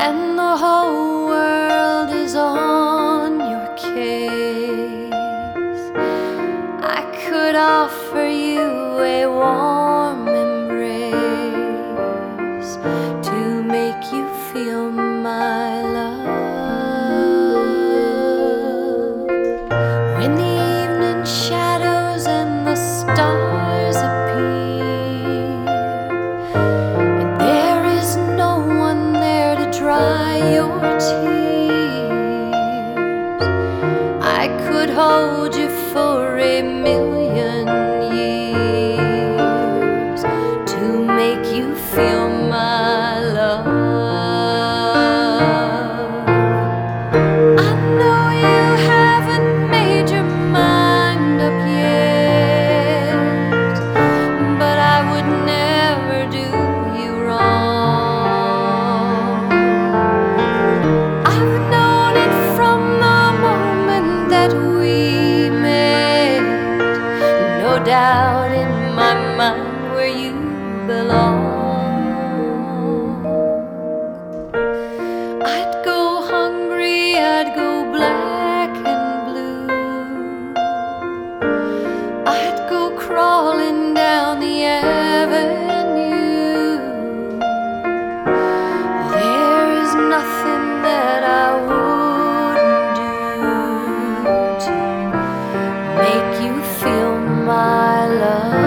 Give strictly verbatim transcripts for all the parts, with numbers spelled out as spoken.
and the whole world is on your case. I could offer you a warm embrace to make you feel my love. When the evening shadows and the stars appear, and there is no one there to dry your tears, I could hold you for a million years to make you feel my love. I know you haven't made your mind up yet, but I would never do you wrong. I've known it from the moment that we met, no doubt in my mind where you belong. I'd go hungry, I'd go black and blue, I'd go crawling down the avenue. There is nothing that I wouldn't do to make you feel my love.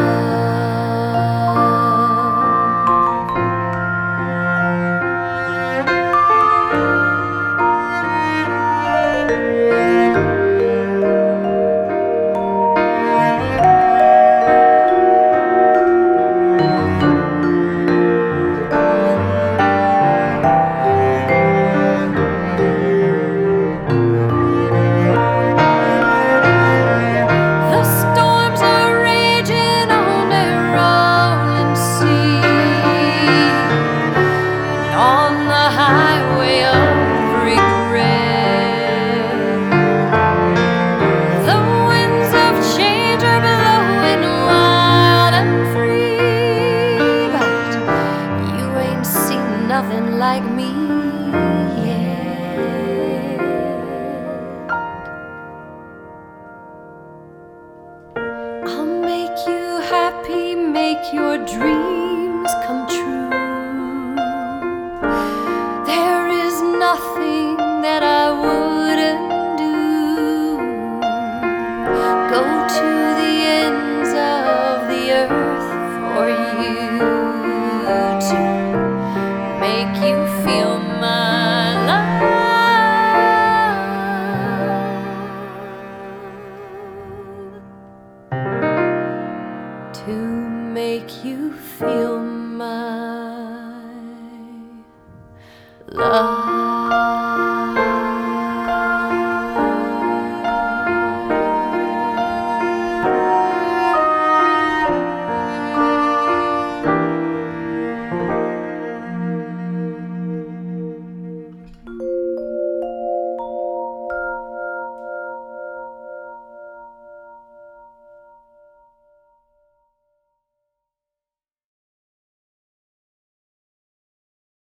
Nothing like me yet. I'll make you happy, make your dreams come true. There is nothing that I wouldn't do. Go to the ends of the earth for you to make you feel my love, to make you feel my love.